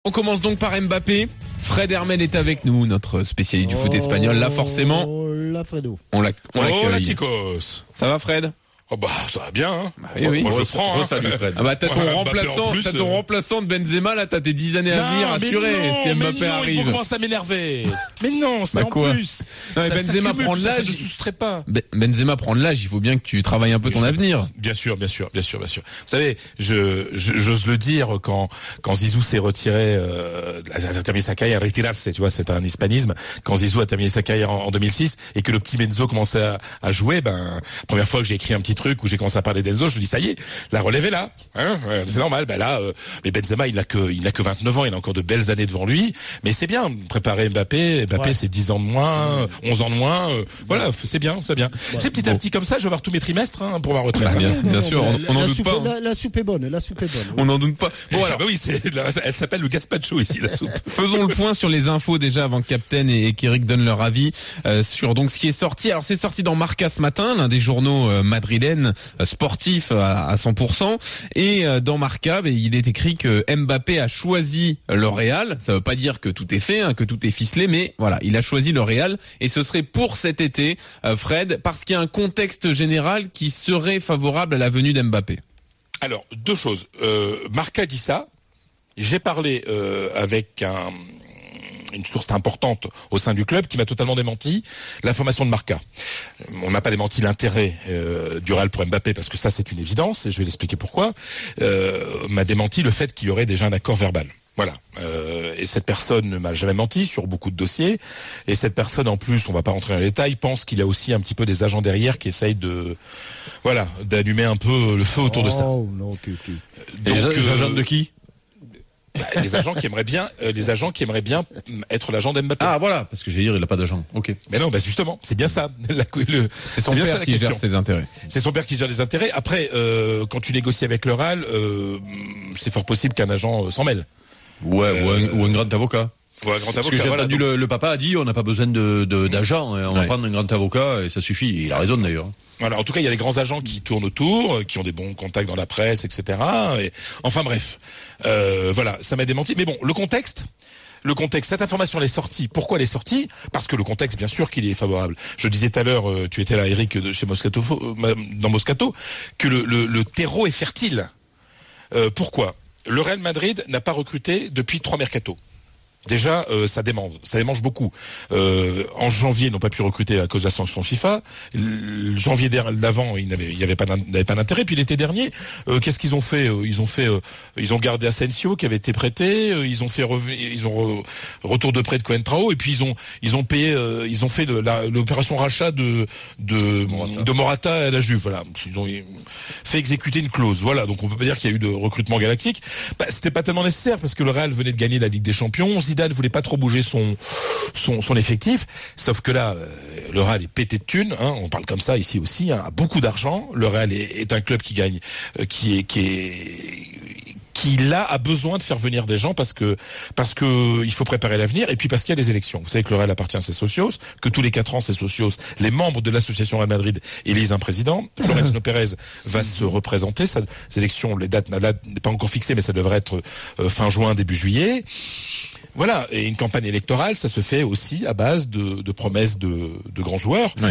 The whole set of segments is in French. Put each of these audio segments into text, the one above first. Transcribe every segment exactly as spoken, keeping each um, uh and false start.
On commence donc par Mbappé. Fred Hermel est avec nous, notre spécialiste du foot espagnol. Là, forcément, Oh, la Fredo. on l'a, on Oh la l'accueille. Chicos. Ça va, Fred? Oh bah ça va bien. Hein. Bah, oui, oui. Moi je Re- prends. Hein. Salut Fred. Ah bah t'as ton Ouais, Mbappé remplaçant, en plus, t'as ton euh. remplaçant de Benzema là, t'as tes dix années à Non, venir mais assuré non, si mais Mbappé non, arrive. Ils vont commencer à m'énerver. Mais non, c'est Bah en quoi plus. Non, mais Ça Benzema s'accumule, prend de ça, l'âge. Ça ne soustrait pas. Be- Benzema prend de l'âge, il faut bien que tu travailles un peu ton Je- avenir. Bien sûr, bien sûr, bien sûr, bien sûr. Vous savez, je, je j'ose le dire quand quand Zizou s'est retiré, euh, a terminé sa carrière, retirarse, tu vois, c'est un hispanisme. Quand Zizou a terminé sa carrière en, en deux mille six et que le petit Benzo commençait à, à jouer, ben première fois que j'ai écrit un petit truc où j'ai commencé à parler d'Enzo, je me dis ça y est, la relève est là, hein, c'est normal. Ben là, euh, mais Benzema il n'a que il n'a que vingt-neuf ans, il a encore de belles années devant lui, mais c'est bien préparer Mbappé. Mbappé Ouais. c'est dix ans de moins, onze ans de moins, euh, voilà, c'est bien, c'est bien. C'est petit à petit comme ça, je vais avoir tous mes trimestres hein, pour ma retraite. Bah, bien, bien sûr, on- on la, n'en la doute soupe, pas. hein. La, la soupe est bonne, la soupe est bonne. On n'en doute pas. Bon Bon alors, alors, bah oui, c'est, elle s'appelle le gazpacho ici, la soupe. faisons le point sur les infos déjà avant que Captain et, et qu'Eric donnent leur avis euh, sur donc ce qui est sorti. Alors c'est sorti dans Marca ce matin, l'un des journaux euh, madrilènes euh, sportifs euh, à, à cent pour cent. Et euh, dans Marca, ben, il est écrit que Mbappé a choisi le Real. Ça veut pas dire que tout est fait, hein, que tout est ficelé, mais voilà, il a choisi le Real et ce serait pour cet été, euh, Fred, parce qu'il y a un contexte général qui serait favorable à la venue d'Mbappé. Alors, deux choses. Euh, Marca dit ça. J'ai parlé euh, avec un, une source importante au sein du club qui m'a totalement démenti l'information de Marca. On n'a pas démenti l'intérêt euh, du Real pour Mbappé parce que ça c'est une évidence et je vais l'expliquer pourquoi. Euh, m'a démenti le fait qu'il y aurait déjà un accord verbal. Voilà. Euh, et cette personne ne m'a jamais menti sur beaucoup de dossiers. Et cette personne, en plus, on va pas rentrer dans les détails, pense qu'il y a aussi un petit peu des agents derrière qui essayent de, voilà, d'allumer un peu le feu autour de ça. Oh non, ok, ok. Et les Donc, les euh, agents de qui? bah, les agents qui aimeraient bien, euh, les agents qui aimeraient bien être l'agent d'Mbappé. Ah voilà, parce que j'ai dire il a pas d'agent. Ok. Mais non, bah justement, c'est bien ça. La, le, C'est son bien ça, père la qui question. gère ses intérêts. C'est son père qui gère les intérêts. Après, euh, quand tu négocies avec le Real, euh, c'est fort possible qu'un agent euh, s'en mêle. Ouais, Euh, ou, un, ou un grand avocat. Ou un grand Parce avocat. que j'ai Voilà, entendu donc- le, le papa a dit on n'a pas besoin de de- d'agent, hein, on va Ouais. prendre un grand avocat et ça suffit. Il a raison d'ailleurs. Voilà, en tout cas, il y a des grands agents qui tournent autour, euh, qui ont des bons contacts dans la presse, et cetera. Et, enfin bref, euh, voilà, ça m'a démenti. Mais bon, le contexte, le contexte, cette information elle est sortie. Pourquoi elle est sortie? Parce que le contexte, bien sûr, qu'il est favorable. Je disais tout à l'heure, euh, tu étais là, Eric, de chez Moscato, euh, dans Moscato, que le, le, le terreau est fertile. Euh, pourquoi? Le Real Madrid n'a pas recruté depuis trois mercatos. Déjà, euh, ça démange, ça démange beaucoup. Euh, en janvier, ils n'ont pas pu recruter à cause de la sanction FIFA. Le janvier d'avant, il n'avait, il y avait pas, d'in- n'avait pas d'intérêt. Puis l'été dernier, euh, qu'est-ce qu'ils ont fait Euh, Ils ont fait, euh, ils ont gardé Asensio qui avait été prêté. euh, Ils ont fait, rev- ils ont re- retour de prêt de Coentrao. Et puis ils ont, ils ont payé, euh, ils ont fait le- la- l'opération rachat de de Morata. de Morata à la Juve. Voilà, ils ont fait exécuter une clause. Voilà, donc on peut pas dire qu'il y a eu de recrutement galactique. Bah, c'était pas tellement nécessaire parce que le Real venait de gagner la Ligue des Champions. Zidane voulait pas trop bouger son son, son effectif, sauf que là, euh, le Real est pété de thunes. Hein, on parle comme ça ici aussi, hein, a beaucoup d'argent. Le Real est, est un club qui gagne, euh, qui est qui est qui là a besoin de faire venir des gens parce que parce que il faut préparer l'avenir et puis parce qu'il y a les élections. Vous savez que le Real appartient à ses socios, que tous les quatre ans ces socios, les membres de l'association Real Madrid élisent un président. Florentino Pérez va se représenter. Ça, ces élections, les dates là n'est pas encore fixées, mais ça devrait être euh, fin juin, début juillet. Voilà, et une campagne électorale, ça se fait aussi à base de, de promesses de, de grands joueurs. Oui.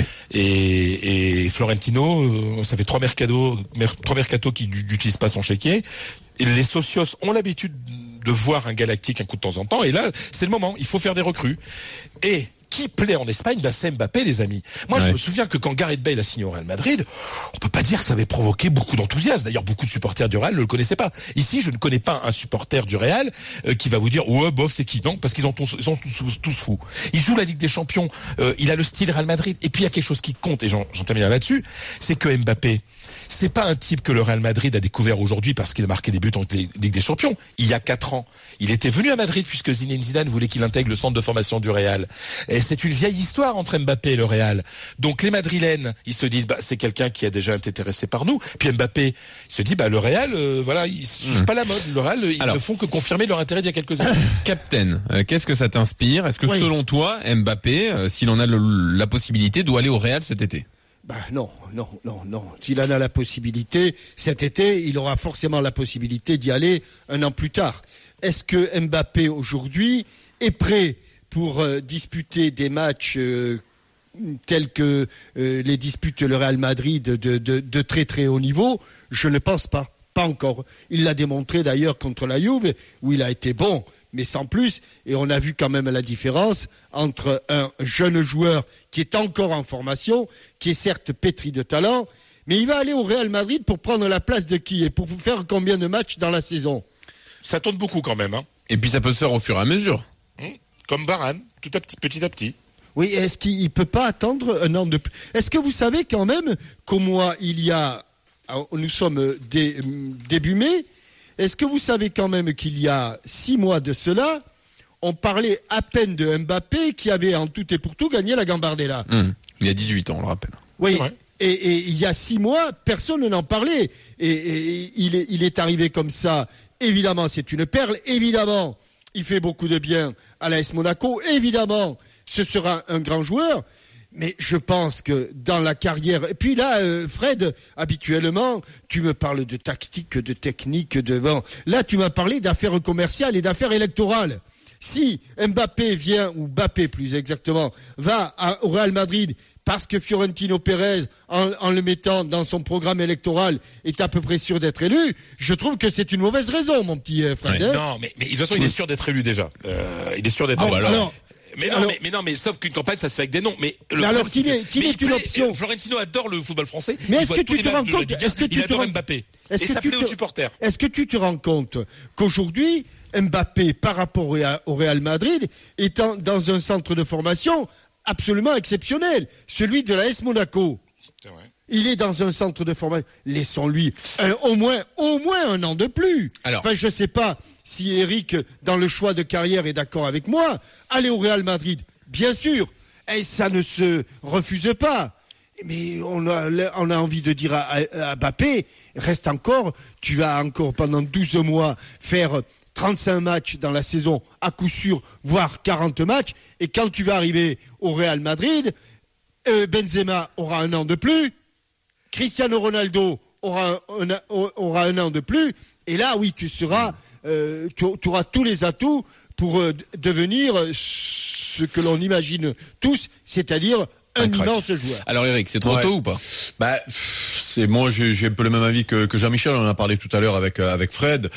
Et, et Florentino, euh, ça fait trois mercados, mer- trois mercatos qui n'utilisent pas son chéquier. Et les socios ont l'habitude de voir un galactique un coup de temps en temps. Et là, c'est le moment. Il faut faire des recrues. Et qui plaît en Espagne, bah c'est Mbappé, les amis. Moi, Ouais. je me souviens que quand Gareth Bale a signé au Real Madrid, on peut pas dire que ça avait provoqué beaucoup d'enthousiasme. D'ailleurs, beaucoup de supporters du Real ne le connaissaient pas. Ici, je ne connais pas un supporter du Real euh, qui va vous dire ouais, bof, c'est qui? Non, parce qu'ils ont tous, ils sont tous, tous fous. Il joue la Ligue des Champions. Euh, il a le style Real Madrid. Et puis il y a quelque chose qui compte. Et j'en, j'en termine là-dessus, c'est que Mbappé, c'est pas un type que le Real Madrid a découvert aujourd'hui parce qu'il a marqué des buts en Ligue des Champions. Il y a quatre ans, il était venu à Madrid puisque Zinedine Zidane voulait qu'il intègre le centre de formation du Real. Et c'est une vieille histoire entre Mbappé et le Real. Donc les Madrilènes, ils se disent bah c'est quelqu'un qui a déjà été intéressé par nous. Puis Mbappé, il se dit bah le Real, euh, voilà, ils suivent Mmh. pas la mode. Le Real, ils Alors. ne font que confirmer leur intérêt d'il y a quelques années. Captain, euh, qu'est-ce que ça t'inspire? Est-ce que Oui. selon toi, Mbappé, euh, s'il en a le- la possibilité, doit aller au Real cet été? Bah non, non, non, non. S'il en a la possibilité, cet été, il aura forcément la possibilité d'y aller un an plus tard. est-ce que Mbappé aujourd'hui est prêt pour euh, disputer des matchs euh, tels que euh, les dispute le Real Madrid de, de, de très très haut niveau? Je ne pense pas, pas encore. Il l'a démontré d'ailleurs contre la Juve, où il a été bon, mais sans plus. Et on a vu quand même la différence entre un jeune joueur qui est encore en formation, qui est certes pétri de talent, mais il va aller au Real Madrid pour prendre la place de qui et pour faire combien de matchs dans la saison? Ça tourne beaucoup quand même, hein. Et puis ça peut se faire au fur et à mesure. Mmh. Comme Varane, tout à petit, petit à petit. Oui, est-ce qu'il ne peut pas attendre un an de plus? Est-ce que vous savez quand même qu'au mois, il y a, nous sommes dé, début mai, est-ce que vous savez quand même qu'il y a six mois de cela, on parlait à peine de Mbappé qui avait en tout et pour tout gagné la Gambardella? Mmh. Il y a dix-huit ans, on le rappelle. Oui. Et, et il y a six mois, personne n'en parlait. Et, et il, est, il est arrivé comme ça. Évidemment, c'est une perle. Évidemment, il fait beaucoup de bien à l'A S Monaco. Évidemment, ce sera un grand joueur. Mais je pense que dans la carrière... Et puis là, euh, Fred, habituellement, tu me parles de tactique, de technique, de... Bon, là, tu m'as parlé d'affaires commerciales et d'affaires électorales. Si Mbappé vient, ou Mbappé plus exactement, va à, au Real Madrid parce que Fiorentino Pérez, en, en le mettant dans son programme électoral, est à peu près sûr d'être élu, je trouve que c'est une mauvaise raison, mon petit euh, Fred. Ouais, hein. non, mais, mais de toute façon, il est sûr d'être élu déjà. Euh, il est sûr d'être Ah, élu. bah alors, Mais non, alors, mais, mais non, mais sauf qu'une campagne, ça se fait avec des noms. Mais, le mais alors, problème, qu'il c'est est, que- qu'il mais est il une plaît- option. Florentino adore le football français. Mais Il est-ce voit que tous tu les te matchs rends de la compte, Ligue un, est-ce que il tu te adore rends- Mbappé. Est-ce Et que ça tu plaît te- aux supporters. Est-ce que tu te rends compte qu'aujourd'hui, Mbappé, par rapport au Real- au Real Madrid, est en- dans un centre de formation absolument exceptionnel, celui de l'A S Monaco. C'est vrai. Il est dans un centre de formation. Laissons-lui un- au moins, au moins un an de plus. Alors. Enfin, je sais pas si Eric, dans le choix de carrière, est d'accord avec moi. Aller au Real Madrid, bien sûr. Et ça ne se refuse pas. Mais on a, on a envie de dire à, à, à Mbappé, reste encore, tu vas encore pendant douze mois faire trente-cinq matchs dans la saison, à coup sûr, voire quarante matchs. Et quand tu vas arriver au Real Madrid, euh, Benzema aura un an de plus, Cristiano Ronaldo aura un, un, aura un an de plus, et là, oui, tu seras, euh, tu, tu auras tous les atouts pour euh, devenir ce que l'on imagine tous, c'est-à-dire un, Un crack. immense joueur. Alors Eric, c'est trop Ouais. tôt ou pas? Bah, pff, c'est moi, j'ai, j'ai un peu le même avis que, que Jean-Michel. On en a parlé tout à l'heure avec euh, avec Fred.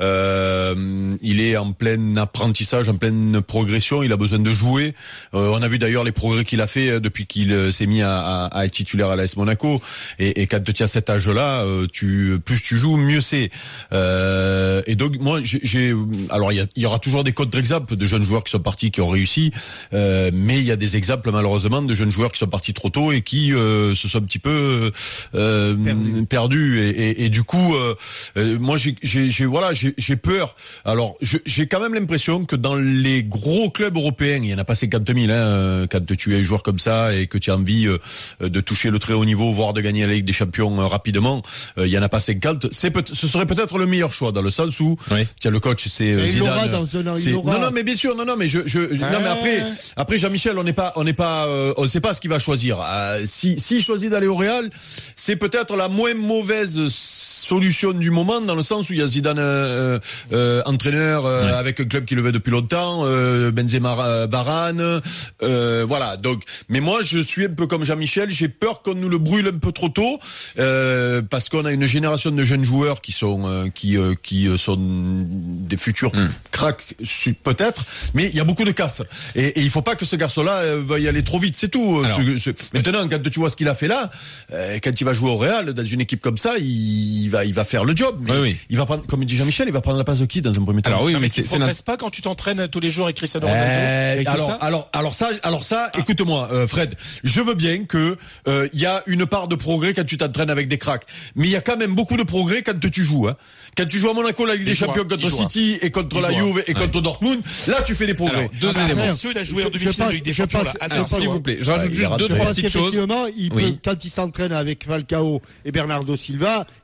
Euh, il est en plein apprentissage, en pleine progression. Il a besoin de jouer. Euh, on a vu d'ailleurs les progrès qu'il a fait euh, depuis qu'il euh, s'est mis à, à, à être titulaire à l'A S Monaco. Et, et quand tu as cet âge-là, euh, tu plus tu joues, mieux c'est. Euh, et donc moi, j'ai, j'ai alors il y, a, il y aura toujours des contre-exemples de jeunes joueurs qui sont partis, qui ont réussi. Euh, mais il y a des exemples malheureusement de jeunes joueurs qui sont partis trop tôt et qui euh, se sont un petit peu euh, Perdus. perdus et, et, et du coup euh, euh, moi j'ai, j'ai, j'ai voilà j'ai, j'ai peur. Alors je, j'ai quand même l'impression que dans les gros clubs européens, il y en a pas cinquante mille hein, quand tu es un joueur comme ça et que tu as envie euh, de toucher le très haut niveau, voire de gagner la Ligue des Champions euh, rapidement, euh, il y en a pas cinquante. C'est peut- ce serait peut-être le meilleur choix dans le sens où Oui. tiens le coach c'est euh, Et il Zidane. l'aura dans un an, il C'est- l'aura. Non non mais bien sûr non non mais je je non mais après après Jean-Michel on n'est pas on n'est pas euh, on sait pas ce qu'il va choisir. Euh, si s'il choisit d'aller au Real, c'est peut-être la moins mauvaise solution du moment dans le sens où il y a Zidane euh, euh, entraîneur euh, Ouais. avec un club qui le veut depuis longtemps, euh, Benzema, euh, Varane, euh, voilà. Donc, mais moi je suis un peu comme Jean-Michel, j'ai peur qu'on nous le brûle un peu trop tôt euh, parce qu'on a une génération de jeunes joueurs qui sont euh, qui euh, qui euh, sont des futurs Mm. cracks su- peut-être, mais il y a beaucoup de casse et, et il faut pas que ce garçon-là euh, veuille aller trop vite, c'est tout. Alors, Ce- ce- maintenant, quand tu vois ce qu'il a fait là, euh, quand il va jouer au Real dans une équipe comme ça, il, il va il va faire le job. Mais Oui, oui. Il va prendre, comme dit Jean-Michel, il va prendre la place de qui dans un premier temps? Alors oui, Non, mais mais c'est tu c'est progresses pas quand tu t'entraînes tous les jours avec Cristiano Ronaldo. Euh, avec tout alors, ça alors, alors ça, alors ça, écoute-moi, euh, Fred, je veux bien que euh, il y a une part de progrès quand tu t'entraînes avec des cracks, mais il y a quand même beaucoup de progrès quand tu joues. Hein. Quand tu joues à Monaco, la Ligue Il des jouera, Champions il contre jouera. City et contre Il la jouera. Juve et contre Dortmund, là tu fais des progrès. Alors, deux Ah bah, éléments. frère, Attention, il a joué en je- demi-finale je de pense- Ligue des je Champions. pense- là. je Ah, Alors, pense- s'il vous plaît, je rajoute Ouais, il juste ira deux, de trois Parce petites choses. qu'effectivement, il Oui. peut, quand il s'entraîne avec Falcao et Bernardo Silva, il peut progresser.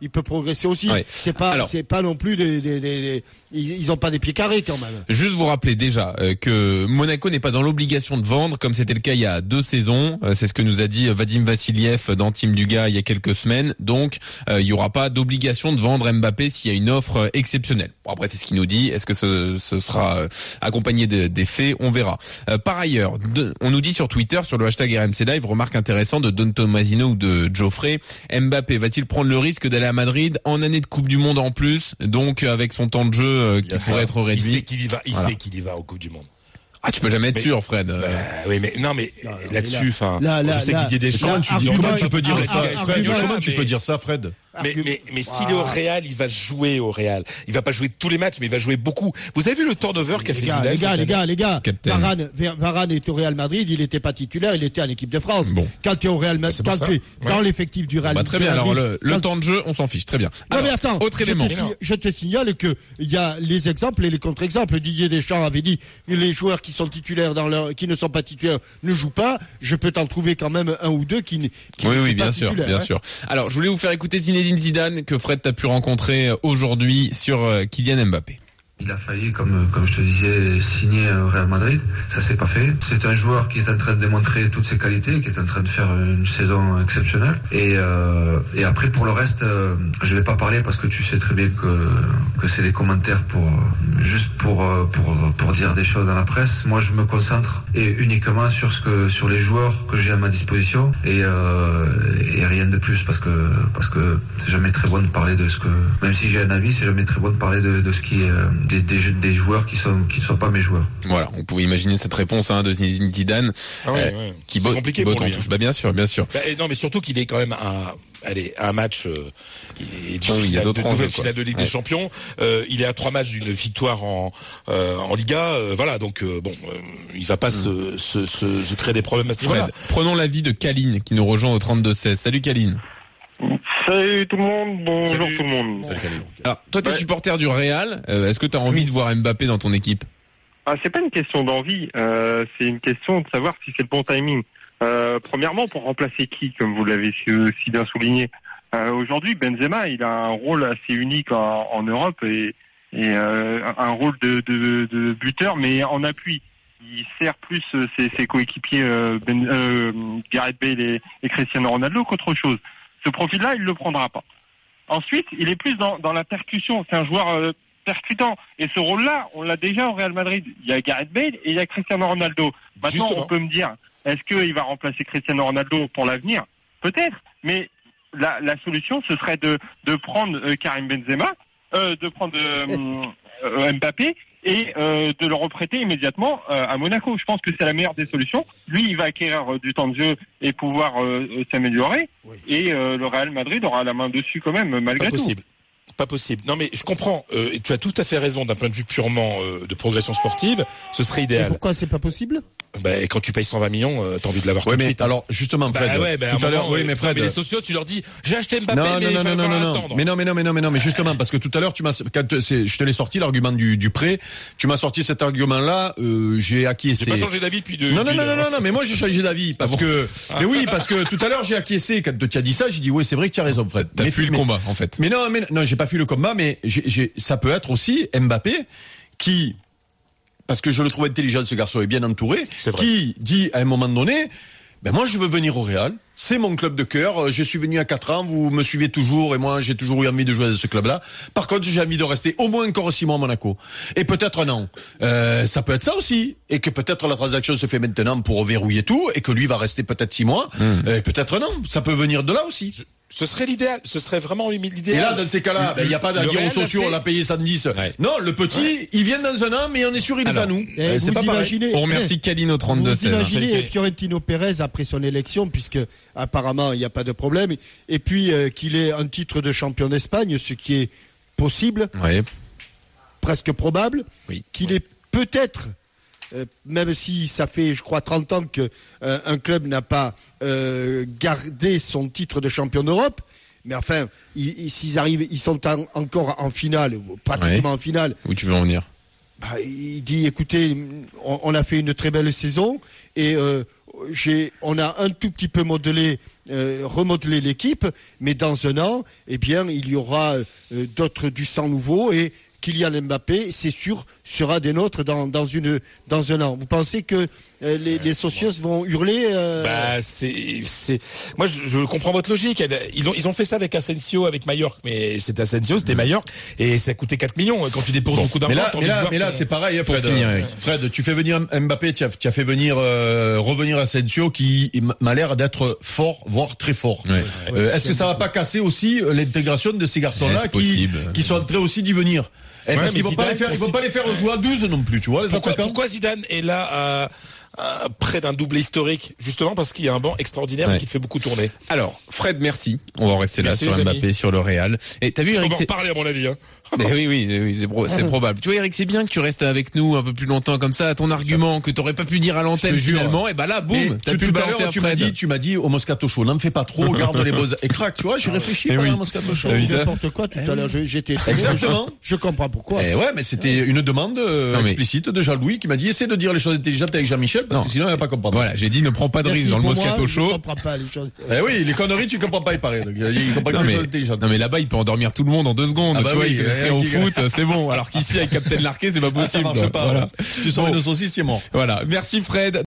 progresser aussi. Ouais. C'est pas, Alors, c'est pas non plus des, des, des, des ils, ils ont pas des pieds carrés quand même. Juste vous rappeler déjà euh, que Monaco n'est pas dans l'obligation de vendre, comme c'était le cas il y a deux saisons. Euh, c'est ce que nous a dit Vadim Vassiliev dans Team Duga il y a quelques semaines. Donc, euh, il y aura pas d'obligation de vendre Mbappé s'il y a une offre euh, exceptionnelle. Bon, après, c'est ce qu'il nous dit. Est-ce que ce, ce sera euh, accompagné de, des faits? On verra. Euh, par ailleurs, de, on nous dit sur Twitter, sur le hashtag R M C Live, remarque intéressante de Don Tomasino ou de Geoffrey, Mbappé va-t-il prendre le risque d'aller à Madrid en année de Coupe du Monde en plus, donc avec son temps de jeu euh, qui pourrait être réduit? Il sait qu'il y va, il Voilà. sait qu'il y va au Coupe du Monde. Ah, tu peux jamais être Mais- sûr, Fred. Bah, oui, mais non, mais Non, non, là-dessus, mais enfin, là, là, je sais là, qu'il y a des là, gens. Comment tu, dis, argument- comment tu peux dire argument- ça, Fred? argument- Comment tu mais- peux dire ça, Fred? Mais, mais, mais s'il est au Real, il va jouer au Real. Il va pas jouer tous les matchs, mais il va jouer beaucoup. Vous avez vu le turnover qu'a Les fait gars, Zidane les gars, cette les année gars, les gars, Captain. Varane, Ver- Varane est au Real Madrid, il n'était pas titulaire, il était en équipe de France. Bon. Quand tu es au Real Madrid, C'est pour quand ça. tu es dans Ouais. l'effectif du Real Bah, très bien. du Real Alors, Madrid, le, le quand- temps de jeu, on s'en fiche. Très bien. Non Alors, mais attends, autre je élément. te, si- je te signale que il y a les exemples et les contre-exemples. Didier Deschamps avait dit que les joueurs qui sont titulaires dans leur, qui ne sont pas titulaires ne jouent pas. Je peux t'en trouver quand même un ou deux qui, n- qui Oui, ne oui, sont bien pas sûr, titulaires, bien hein. sûr. Alors, je voulais vous faire écouter Zinedine Zidane que Fred t'a pu rencontrer aujourd'hui sur euh, Kylian Mbappé. Il a failli, comme, comme je te disais, signer au Real Madrid. Ça s'est pas fait. C'est un joueur qui est en train de démontrer toutes ses qualités, qui est en train de faire une saison exceptionnelle. Et, euh, et après, pour le reste, euh, je vais pas parler parce que tu sais très bien que, que c'est des commentaires pour, juste pour, pour, pour dire des choses dans la presse. Moi, je me concentre et uniquement sur ce que, sur les joueurs que j'ai à ma disposition et, euh, et rien de plus parce que, parce que c'est jamais très bon de parler de ce que, même si j'ai un avis, c'est jamais très bon de parler de, de ce qui est, euh, Des, des, des joueurs qui sont qui sont pas mes joueurs. Voilà, on pouvait imaginer cette réponse hein, de Zinedine Zidane Ah ouais, euh, ouais. qui C'est botte compliqué botte pour en lui, touche. hein. Bah bien sûr, bien sûr. Bah, et non, mais surtout qu'il est quand même un, allez, un match, euh, il est du Ah oui, il y a finale, d'autres de nouvelle enjeux, quoi. finale de Ligue Ouais. des Champions. Euh, il est à trois matchs d'une victoire en euh, en Liga. Euh, voilà, donc euh, bon, euh, il va pas se, se, se se créer des problèmes à ce niveau-là. Fred, prenons l'avis de Kaline qui nous rejoint au trente-deux seize. Salut Kaline. Salut tout le monde, bonjour Salut. tout le monde. Alors, toi, t'es Ouais. supporter du Real. Euh, Est-ce que t'as envie de voir Mbappé dans ton équipe? Ah, c'est pas une question d'envie, euh, c'est une question de savoir si c'est le bon timing. Euh, premièrement, pour remplacer qui, comme vous l'avez si, si bien souligné. Euh, Aujourd'hui, Benzema, il a un rôle assez unique en, en Europe et, et euh, un rôle de, de, de buteur, mais en appui. Il sert plus euh, ses, ses coéquipiers euh, ben, euh, Gareth Bale et, et Cristiano Ronaldo qu'autre chose. Ce profil-là, il le prendra pas. Ensuite, il est plus dans, dans la percussion. C'est un joueur euh, percutant. Et ce rôle-là, on l'a déjà au Real Madrid. Il y a Gareth Bale et il y a Cristiano Ronaldo. Maintenant, Justement. on peut me dire, est-ce qu'il va remplacer Cristiano Ronaldo pour l'avenir? Peut-être. Mais la, la solution, ce serait de, de prendre euh, Karim Benzema, euh, de prendre euh, euh, Mbappé et euh, de le reprêter immédiatement euh, à Monaco. Je pense que c'est la meilleure des solutions. Lui, il va acquérir euh, du temps de jeu et pouvoir euh, euh, s'améliorer. Oui. Et euh, le Real Madrid aura la main dessus quand même, malgré Pas tout. possible. Pas possible. Non, mais je comprends. Euh, et tu as tout à fait raison d'un point de vue purement euh, de progression sportive. Ce serait Et idéal. pourquoi c'est pas possible? Ben, quand tu payes cent vingt millions, euh, t'as envie de l'avoir Ouais, tout de mais suite. hein. alors justement, Bah Fred, ouais, ben, tout à l'heure, oui, mais Fred, les sociaux, tu leur dis, j'ai acheté Mbappé, non, mais non, il non, va non, non, falloir non, attendre. mais non, mais non, mais non, mais non, mais justement, parce que tout à l'heure, tu m'as, quand c'est, je te l'ai sorti l'argument du, du prêt, tu m'as sorti cet argument-là, euh, j'ai acquiescé. J'ai pas changé d'avis depuis deux. Non, non, depuis, non, euh, non, non, non, mais moi j'ai changé d'avis parce Ah bon que, mais oui, parce que tout à l'heure j'ai acquiescé quand tu as dit ça, j'ai dit oui, c'est vrai que tu as raison, Fred. T'as Mais- fui le mais- combat, en fait. Mais non, mais non, j'ai pas fui le combat, mais j'ai, j'ai, ça peut être aussi Mbappé qui, parce que je le trouve intelligent, ce garçon est bien entouré, C'est vrai. qui dit à un moment donné, ben moi je veux venir au Real, c'est mon club de cœur, je suis venu à quatre ans, vous me suivez toujours et moi j'ai toujours eu envie de jouer dans ce club-là. Par contre, j'ai envie de rester au moins encore six mois à Monaco et peut-être un an. Euh, ça peut être ça aussi et que peut-être la transaction se fait maintenant pour verrouiller tout et que lui va rester peut-être six mois, Mmh. et peut-être un an. Ça peut venir de là aussi. Ce serait l'idéal. Ce serait vraiment l'idéal. Et là, dans ces cas-là, il n'y a pas à Le dire aux Real a sociaux, fait- on l'a payé cent dix. Ouais. Non, le petit, il vient dans un an, mais on est sûr, il est Alors, à nous. Et Euh, vous c'est pas pareil. imaginez, On remercie Kaline au trente-deux vous seize. imaginez hein. Fiorentino Pérez après son élection, puisque apparemment il n'y a pas de problème, et puis euh, qu'il ait un titre de champion d'Espagne, ce qui est possible, Ouais. presque probable, Oui. qu'il est peut-être, euh, même si ça fait, je crois, trente ans que euh, un club n'a pas euh, gardé son titre de champion d'Europe, mais enfin, ils, ils- s'ils arrivent, ils sont en- encore en finale, ou pratiquement en finale. Où tu veux en venir? Bah, il dit, écoutez, on, on a fait une très belle saison et euh, j'ai, on a un tout petit peu modelé, euh, remodelé l'équipe, mais dans un an, eh bien, il y aura euh, d'autres du sang nouveau et Kylian Mbappé, c'est sûr, sera des nôtres dans, dans une dans un an. Vous pensez que euh, les, les socios vont hurler euh... Bah c'est c'est moi je, je comprends votre logique. Ils ont ils ont fait ça avec Asensio, avec Mallorca, mais c'était Asensio, c'était Mallorca et ça a coûté quatre millions. Quand tu dépenses bon, beaucoup d'argent, mais là, mais là, mais là ton... c'est pareil, hein, Fred. Finir, oui. Fred, tu fais venir Mbappé, tu as, tu as fait venir euh, revenir Asensio qui m'a l'air d'être fort, voire très fort. Ouais. Euh, est-ce que ça va pas casser aussi l'intégration de ces garçons-là ouais, qui possible. qui sont en train aussi d'y venir? Et Ouais, parce qu'ils vont Zidane, pas les faire, ils vont pas les faire jouer à douze non plus, tu vois, les pourquoi, attaquants. pourquoi Zidane est là à, à près d'un doublé historique? Justement parce qu'il y a un banc extraordinaire Ouais. qui fait beaucoup tourner. Alors, Fred, merci. On va en rester Merci, là sur les Mbappé, amis. sur le Real. Et t'as vu, On Eric, va en c'est... parler à mon avis. Hein. Mais oui, oui, oui, c'est, pro- c'est probable. Tu vois, Eric, c'est bien que tu restes avec nous un peu plus longtemps comme ça. Ton argument que t'aurais pas pu dire à l'antenne Je te jure. finalement, et bah là, boum, Et t'as tu- pu le tout à balancer l'heure, à tu m'as Fred. dit, tu m'as dit au Moscato Show, n'en fais pas trop, garde les beaux et crac, tu vois, j'ai réfléchi Eh par oui. un Moscato Show. T'as vu ça N'importe quoi tout à l'heure. Je- J'étais très Exactement. Je, je comprends pourquoi. Eh ouais, mais c'était une demande euh, Non, mais- explicite de Jean-Louis qui m'a dit essaie de dire les choses intelligentes avec Jean-Michel parce Non. que sinon il va pas comprendre. Voilà, j'ai dit ne prends pas de Merci risque dans le pour Moscato moi, Je Show. comprends pas les choses. Eh oui, les conneries tu comprends pas, il paraît. Donc, il comprend Non pas les mais, choses intelligentes. non mais là-bas il peut endormir tout le monde en deux secondes. Ah bah tu vois, oui, il connaît euh, rien au qui- foot, c'est bon. Alors qu'ici avec Captain Larquet c'est pas Ah, possible. ça marche quoi. pas. Voilà. Tu sors Bon. une saucisse, c'est mort. Voilà. Merci Fred.